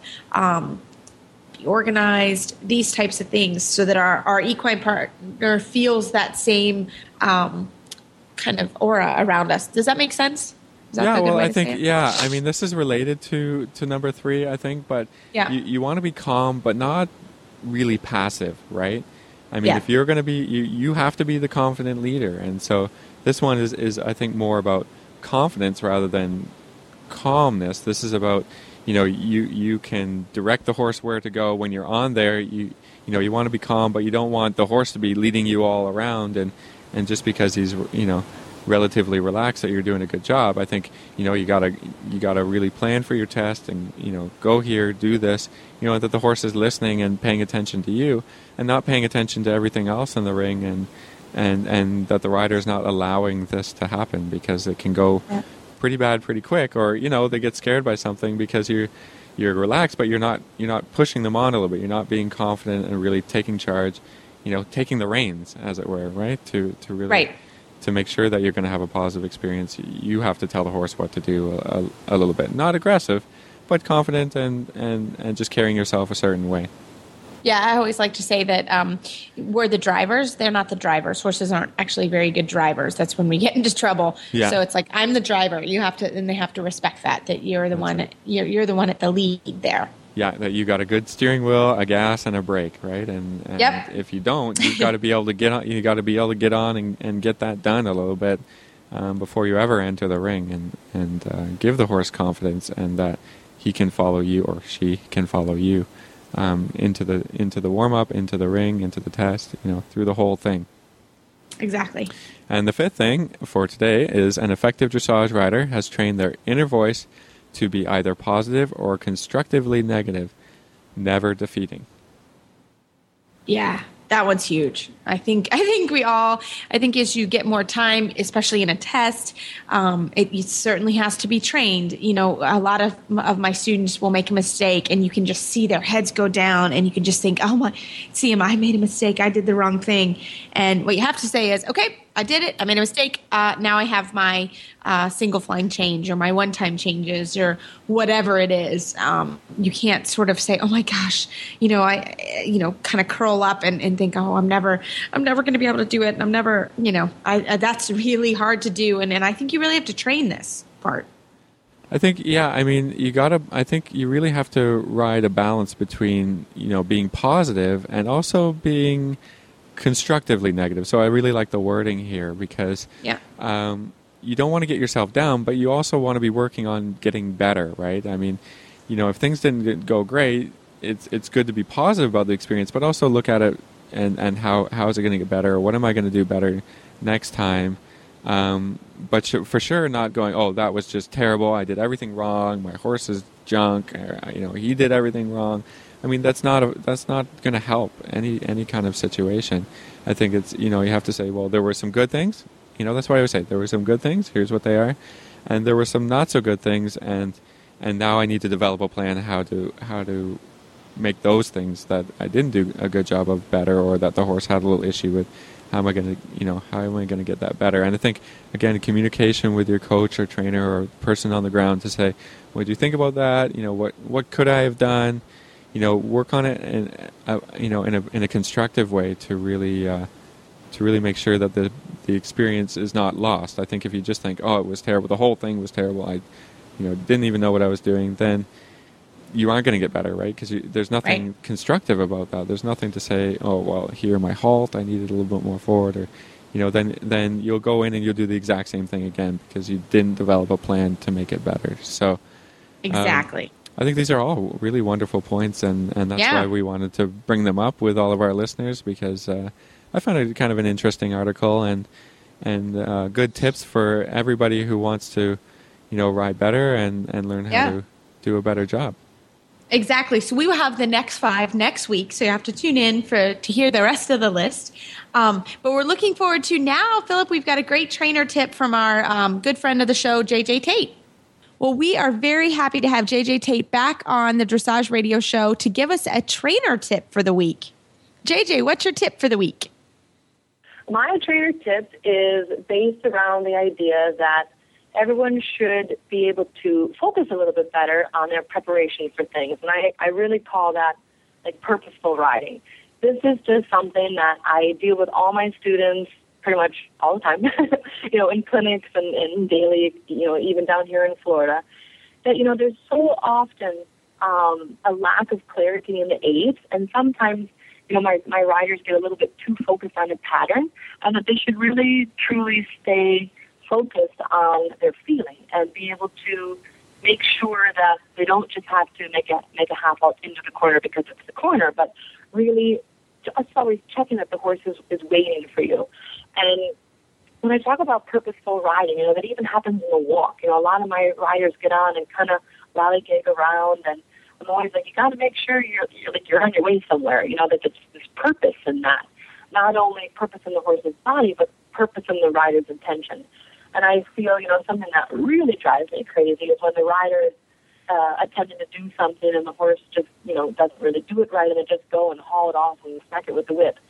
be organized, these types of things, so that our equine partner feels that same kind of aura around us. Does that make sense? Yeah, well, I think, I mean, this is related to number 3, I think, but you want to be calm, but not really passive, right? I mean, if you're going to be, you have to be the confident leader. And so this one is I think, more about confidence rather than calmness. This is about, you can direct the horse where to go when you're on there. You want to be calm, but you don't want the horse to be leading you all around, and just because he's, relatively relaxed that you're doing a good job. I think, you gotta really plan for your test and, go here, do this, that the horse is listening and paying attention to you and not paying attention to everything else in the ring, and that the rider is not allowing this to happen, because it can go pretty bad pretty quick, or, they get scared by something because you're relaxed, but you're not pushing them on a little bit. You're not being confident and really taking charge, taking the reins, as it were, right? To really to make sure that you're going to have a positive experience, you have to tell the horse what to do a little bit. Not aggressive, but confident and just carrying yourself a certain way. Yeah, I always like to say that we're the drivers. They're not the drivers. Horses aren't actually very good drivers. That's when we get into trouble. Yeah. So it's like, I'm the driver. You have to, and they have to respect that you're the one. Right. You're the one at the lead there. Yeah, that you got a good steering wheel, a gas, and a brake, right? And if you don't, you've got to be able to get on. You got to be able to get on and get that done a little bit before you ever enter the ring, and give the horse confidence, and that he can follow you, or she can follow you into the warm up, into the ring, into the test, through the whole thing. Exactly. And the 5th thing for today is an effective dressage rider has trained their inner voice to be either positive or constructively negative, never defeating. Yeah, that one's huge. I think as you get more time, especially in a test, it certainly has to be trained. A lot of my students will make a mistake, and you can just see their heads go down, and you can just think, I made a mistake. I did the wrong thing. And what you have to say is, okay, I did it. I made a mistake. Now I have my single flying change, or my one-time changes, or whatever it is. You can't sort of say, oh my gosh, kind of curl up and think, oh, I'm never going to be able to do it. I'm never, that's really hard to do. And I think you really have to train this part. I think, I think you really have to ride a balance between, being positive and also being constructively negative. So I really like the wording here, because you don't want to get yourself down, but you also want to be working on getting better, right? I mean, if things didn't go great, it's good to be positive about the experience, but also look at it and how is it going to get better? What am I going to do better next time? But for sure not going, oh, that was just terrible. I did everything wrong. My horse is junk. He did everything wrong. I mean, that's not going to help any kind of situation. I think it's, you have to say, well, there were some good things. That's what I always say. There were some good things. Here's what they are. And there were some not so good things. And now I need to develop a plan how to make those things that I didn't do a good job of better, or that the horse had a little issue with. How am I going to get that better? And I think, again, communication with your coach or trainer or person on the ground to say, what do you think about that? What could I have done? Work on it in a constructive way to really make sure that the experience is not lost. I think if you just think, oh, it was terrible, the whole thing was terrible, didn't even know what I was doing, then you aren't going to get better, right? Because there's nothing constructive about that. There's nothing to say, oh, well, here my halt, I needed a little bit more forward, or, then you'll go in and you'll do the exact same thing again because you didn't develop a plan to make it better. So exactly. I think these are all really wonderful points, and that's why we wanted to bring them up with all of our listeners, because I found it kind of an interesting article and good tips for everybody who wants to, ride better and learn how to do a better job. Exactly. So we will have the next 5 next week. So you have to tune in to hear the rest of the list. But we're looking forward to now, Philip, we've got a great trainer tip from our good friend of the show, JJ Tate. Well, we are very happy to have JJ Tate back on the Dressage Radio Show to give us a trainer tip for the week. JJ, what's your tip for the week? My trainer tip is based around the idea that everyone should be able to focus a little bit better on their preparation for things. And I really call that like purposeful riding. This is just something that I deal with all my students pretty much all the time, in clinics and daily, even down here in Florida, that, there's so often a lack of clarity in the aids. And sometimes, my riders get a little bit too focused on a pattern, and that they should really, truly stay focused on their feeling and be able to make sure that they don't just have to make a half halt into the corner because it's the corner, but really just always checking that the horse is waiting for you. And when I talk about purposeful riding, that even happens in the walk. A lot of my riders get on and kind of lollygag around, and I'm always like, you got to make sure you're on your way somewhere. That there's this purpose in that, not only purpose in the horse's body, but purpose in the rider's intention. And I feel, something that really drives me crazy is when the rider is attempting to do something and the horse just, doesn't really do it right, and they just go and haul it off and smack it with the whip.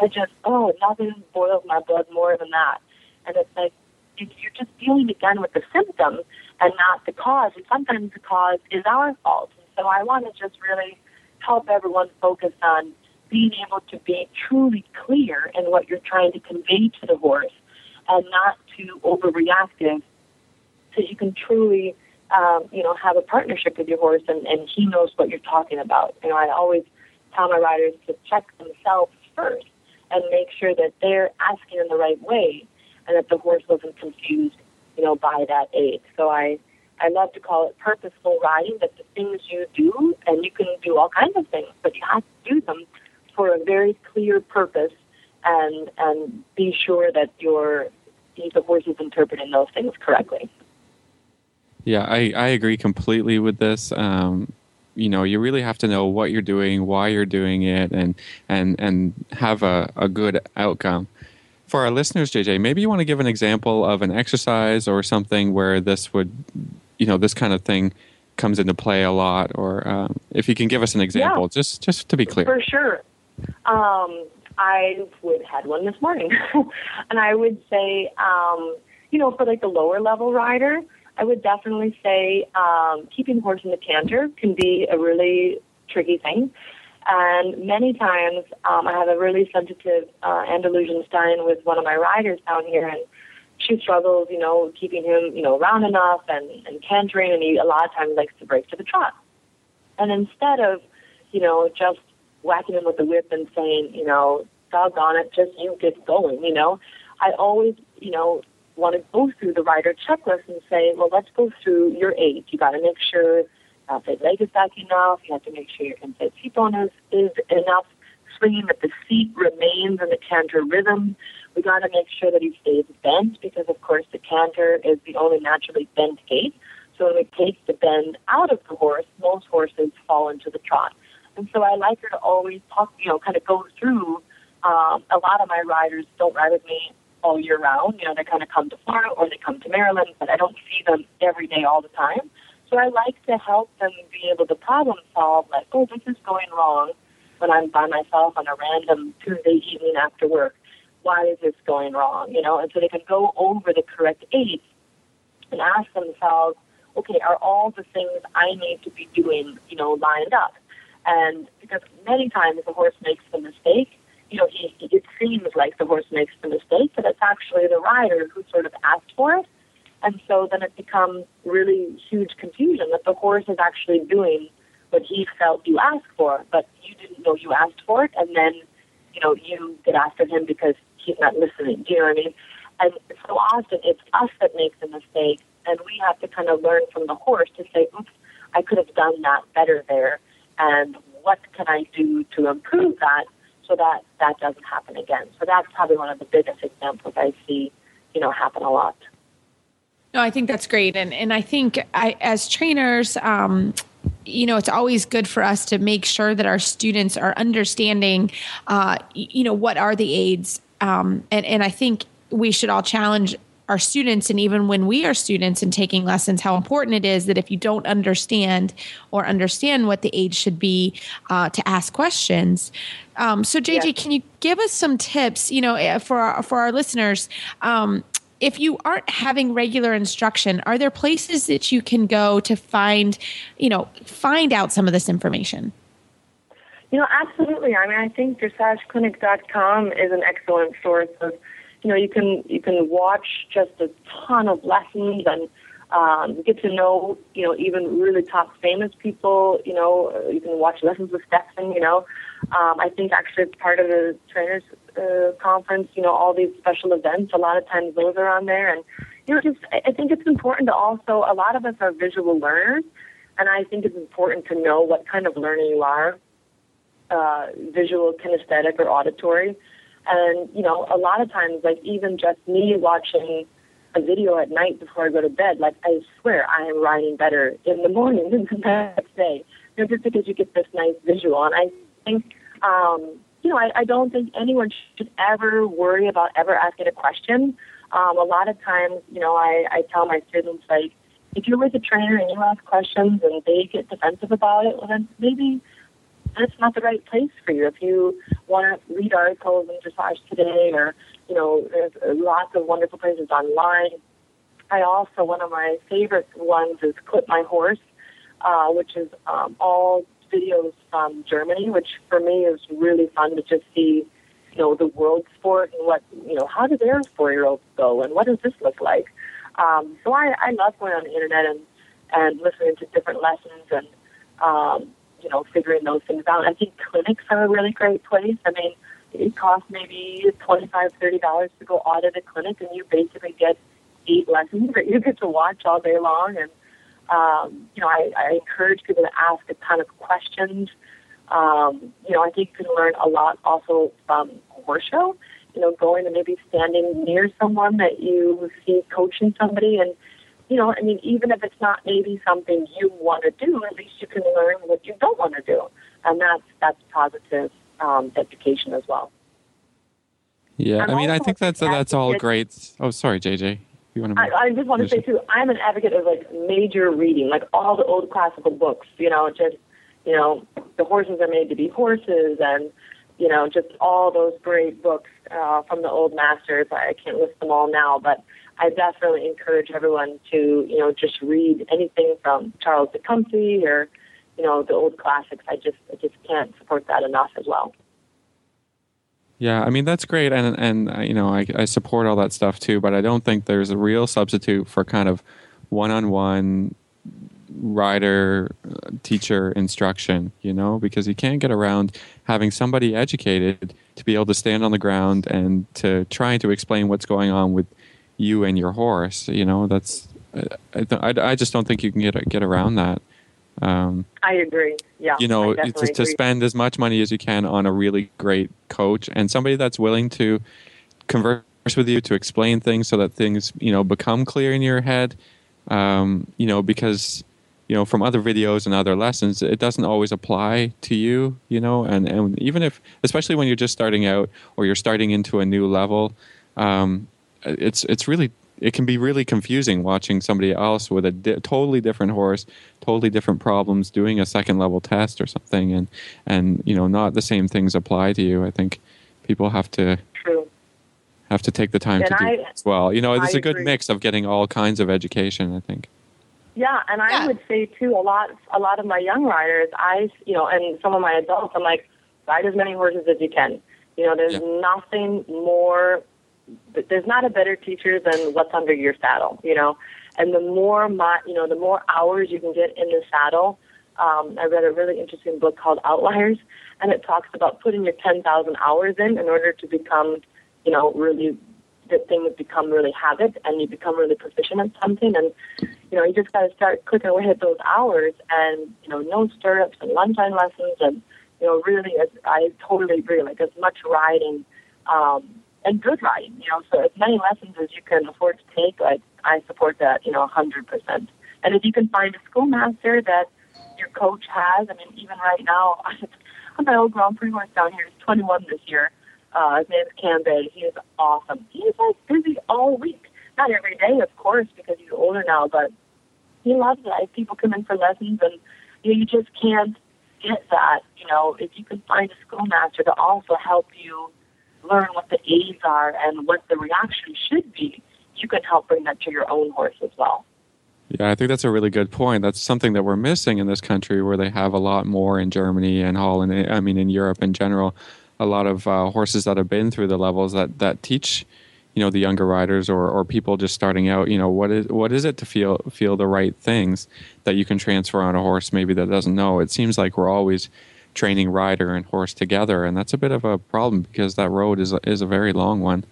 Nothing boils my blood more than that. And it's like, you're just dealing again with the symptom and not the cause. And sometimes the cause is our fault. And so I want to just really help everyone focus on being able to be truly clear in what you're trying to convey to the horse, and not too overreactive, so you can truly, have a partnership with your horse and he knows what you're talking about. I always tell my riders to check themselves first and make sure that they're asking in the right way and that the horse wasn't confused, by that aid. So I love to call it purposeful riding, that the things you do, and you can do all kinds of things, but you have to do them for a very clear purpose, and be sure that the horse is interpreting those things correctly. Yeah, I agree completely with this. You really have to know what you're doing, why you're doing it, and have a good outcome. For our listeners, JJ, maybe you want to give an example of an exercise or something where this would, this kind of thing comes into play a lot, or if you can give us an example, just to be clear. For sure. I had one this morning, and I would say, for like the lower level rider, I would definitely say keeping the horse in the canter can be a really tricky thing. And many times I have a really sensitive Andalusian Stein with one of my riders down here, and she struggles, keeping him, round enough and cantering, and he a lot of times likes to break to the trot. And instead of, just whacking him with the whip and saying, doggone it, just you get going, I always, want to go through the rider checklist and say, well, let's go through your aids. You got to make sure the leg is back enough. You have to make sure your inside seat bone is enough, swinging that the seat remains in the canter rhythm. We got to make sure that he stays bent, because, of course, the canter is the only naturally bent gait. So when we take the bend out of the horse, most horses fall into the trot. And so I like her to always talk, kind of go through. A lot of my riders don't ride with me all year round. They kind of come to Florida or they come to Maryland, but I don't see them every day all the time. So I like to help them be able to problem solve, like, oh, this is going wrong when I'm by myself on a random Tuesday evening after work. Why is this going wrong? And so they can go over the correct aids and ask themselves, okay, are all the things I need to be doing, lined up? And because many times the horse makes the mistake, it seems like the horse makes the mistake, but it's actually the rider who sort of asked for it. And so then it becomes really huge confusion that the horse is actually doing what he felt you asked for, but you didn't know you asked for it, and then, you get after him because he's not listening. Do you know what I mean? And so often it's us that makes the mistake, and we have to kind of learn from the horse to say, oops, I could have done that better there, and what can I do to improve that so that that doesn't happen again? So that's probably one of the biggest examples I see, happen a lot. No, I think that's great. And I think as trainers, it's always good for us to make sure that our students are understanding, what are the aids. And I think we should all challenge our students, and even when we are students and taking lessons, how important it is that if you don't understand what the aid should be, to ask questions. So JJ, Can you give us some tips, for our listeners? If you aren't having regular instruction, are there places that you can go to find out some of this information? Absolutely. I mean, I think dressageclinic.com is an excellent source of, you can watch just a ton of lessons and get to know, even really top famous people. You can watch lessons with Stefan. I think actually part of the trainers conference, all these special events, a lot of times those are on there. And, I think it's important to also, a lot of us are visual learners, and I think it's important to know what kind of learner you are, visual, kinesthetic, or auditory. And, a lot of times, like even just me watching a video at night before I go to bed, like I swear I am writing better in the morning than the next day, just because you get this nice visual. And I think, I don't think anyone should ever worry about ever asking a question. A lot of times, I tell my students, like, if you're with a trainer and you ask questions and they get defensive about it, well, then maybe that's not the right place for you. If you want to read articles in Dressage Today, or, there's lots of wonderful places online. One of my favorite ones is Clip My Horse, which is all videos from Germany, which for me is really fun to just see, the world sport and what, how do their 4-year-olds go and what does this look like? So I love going on the internet and listening to different lessons and, figuring those things out. I think clinics are a really great place. I mean, it costs maybe $25, $30 to go audit a clinic, and you basically get 8 lessons that you get to watch all day long. And, I encourage people to ask a ton of questions. I think you can learn a lot also from horse show, going and maybe standing near someone that you see coaching somebody. And, even if it's not maybe something you want to do, at least you can learn what you don't want to do. And that's positive education as well. Yeah, I think that's all great. Oh, sorry, JJ. You want to I just want to say, too, I'm an advocate of, like, major reading, like all the old classical books, The Horses Are Made to Be Horses, and, just all those great books from the old masters. I can't list them all now, but I definitely encourage everyone to, just read anything from Charles Tecumseh or, the old classics. I just can't support that enough as well. Yeah, that's great, and I support all that stuff too, but I don't think there's a real substitute for kind of one-on-one rider-teacher instruction, because you can't get around having somebody educated to be able to stand on the ground and to try to explain what's going on with you and your horse. That's I just don't think you can get around that. I agree. Yeah. To spend as much money as you can on a really great coach and somebody that's willing to converse with you, to explain things so that things, become clear in your head. Because, from other videos and other lessons, it doesn't always apply to you, and even if, especially when you're just starting out or you're starting into a new level, it can be really confusing watching somebody else with a totally different horse, totally different problems, doing a second level test or something, and not the same things apply to you. I think people have to take the time to do it as well. There's a good mix of getting all kinds of education, I think. Yeah, and I would say too, a lot of my young riders, and some of my adults, I'm like, ride as many horses as you can. There's nothing more there's not a better teacher than what's under your saddle, you know. And the more the more hours you can get in the saddle. I read a really interesting book called Outliers, and it talks about putting your 10,000 hours in order to become, really, that thing would become really habit, and you become really proficient at something. And, you just got to start clicking away at those hours, and, no stirrups and lunchtime lessons, and, really, I totally agree, like as much riding, and good riding, so as many lessons as you can afford to take, like, I support that, 100%. And if you can find a schoolmaster that your coach has, I mean, even right now, my old Grand Prix horse down here is 21 this year. His name is Cam Bay. He is awesome. He's like busy all week. Not every day, of course, because he's older now, but he loves it. People come in for lessons, and you just can't get that, if you can find a schoolmaster to also help you learn what the aids are and what the reaction should be, you can help bring that to your own horse as well. Yeah, I think that's a really good point. That's something that we're missing in this country, where they have a lot more in Germany and Holland, in Europe in general, a lot of horses that have been through the levels that teach, the younger riders or people just starting out, what is it to feel the right things that you can transfer on a horse maybe that doesn't know. It seems like we're always training rider and horse together, and that's a bit of a problem because that road is a very long one.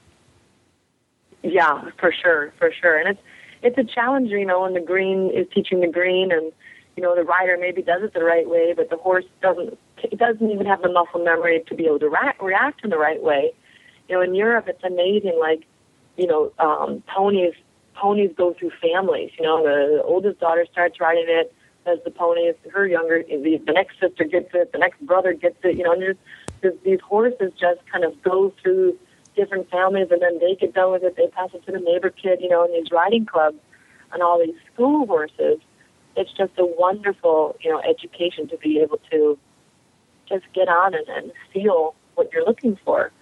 Yeah, for sure. And it's a challenge, when the green is teaching the green, and, the rider maybe does it the right way, but the horse doesn't even have the muscle memory to be able to react in the right way. In Europe, it's amazing, like, ponies go through families. The oldest daughter starts riding it, as the ponies, her younger, the next sister gets it, the next brother gets it, and there's these horses just kind of go through different families, and then they get done with it, they pass it to the neighbor kid, in these riding clubs and all these school horses. It's just a wonderful, education to be able to just get on and feel what you're looking for.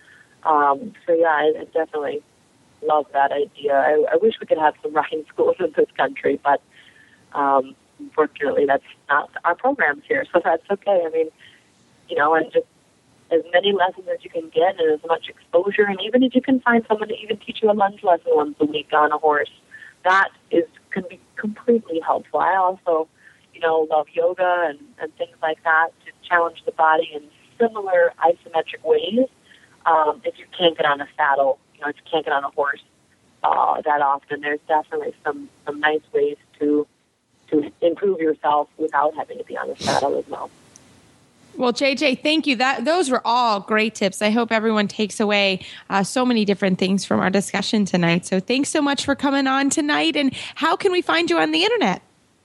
I definitely love that idea. I wish we could have some riding schools in this country, but unfortunately that's not our programs here, so that's okay. I mean, and just as many lessons as you can get and as much exposure, and even if you can find someone to even teach you a lunge lesson once a week on a horse, that can be completely helpful. I also, love yoga and things like that to challenge the body in similar isometric ways. If you can't get on a saddle, if you can't get on a horse that often, there's definitely some nice ways to improve yourself without having to be on a saddle as well. Well, JJ, thank you. Those were all great tips. I hope everyone takes away so many different things from our discussion tonight. So thanks so much for coming on tonight. And how can we find you on the internet?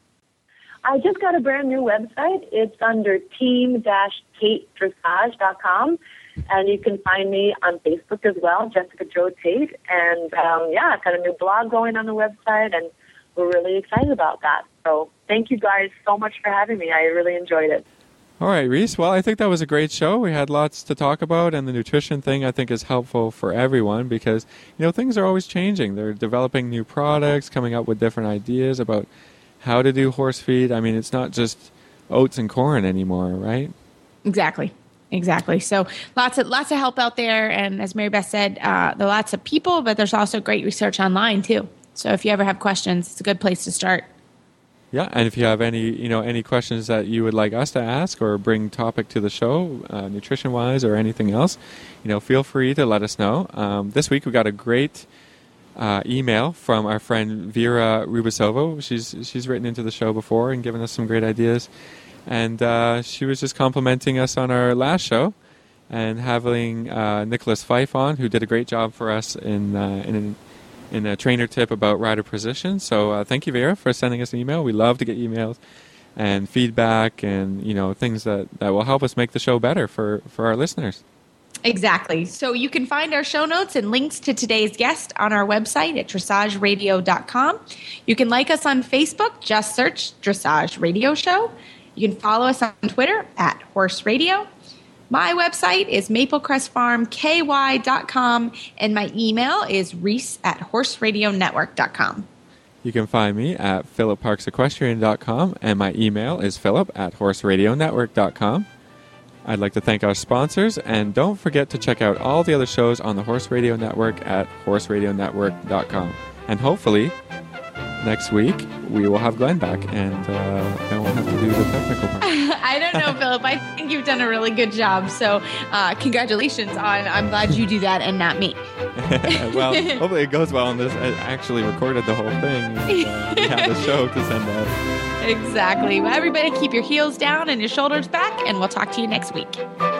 I just got a brand new website. It's under team-taitedressage.com. And you can find me on Facebook as well, Jessica Jo Tate. And I've got a new blog going on the website, and we're really excited about that. So thank you guys so much for having me. I really enjoyed it. All right, Reese. Well, I think that was a great show. We had lots to talk about, and the nutrition thing I think is helpful for everyone because, things are always changing. They're developing new products, coming up with different ideas about how to do horse feed. I mean, it's not just oats and corn anymore, right? Exactly. So lots of help out there. And as Mary Beth said, there are lots of people, but there's also great research online too. So if you ever have questions, it's a good place to start. Yeah, and if you have any questions that you would like us to ask or bring topic to the show, nutrition-wise or anything else, feel free to let us know. This week we got a great email from our friend Vera Rubisova. She's written into the show before and given us some great ideas, and she was just complimenting us on our last show and having Nicholas Fife on, who did a great job for us in a trainer tip about rider position. So thank you, Vera, for sending us an email. We love to get emails and feedback and, things that will help us make the show better for our listeners. Exactly. So you can find our show notes and links to today's guest on our website at dressageradio.com. You can like us on Facebook. Just search Dressage Radio Show. You can follow us on Twitter at Horse Radio. My website is maplecrestfarmky.com, and my email is reese@horseradionetwork.com. You can find me at philipparksequestrian.com, and my email is philip@horseradionetwork.com. I'd like to thank our sponsors, and don't forget to check out all the other shows on the Horse Radio Network at horseradionetwork.com. And hopefully, next week, we will have Glenn back, and I won't have to do the technical part. I don't know, Philip. I think you've done a really good job. So congratulations I'm glad you do that and not me. Well, hopefully it goes well on this. I actually recorded the whole thing. And, we have the show to send out. Exactly. Well, everybody keep your heels down and your shoulders back, and we'll talk to you next week.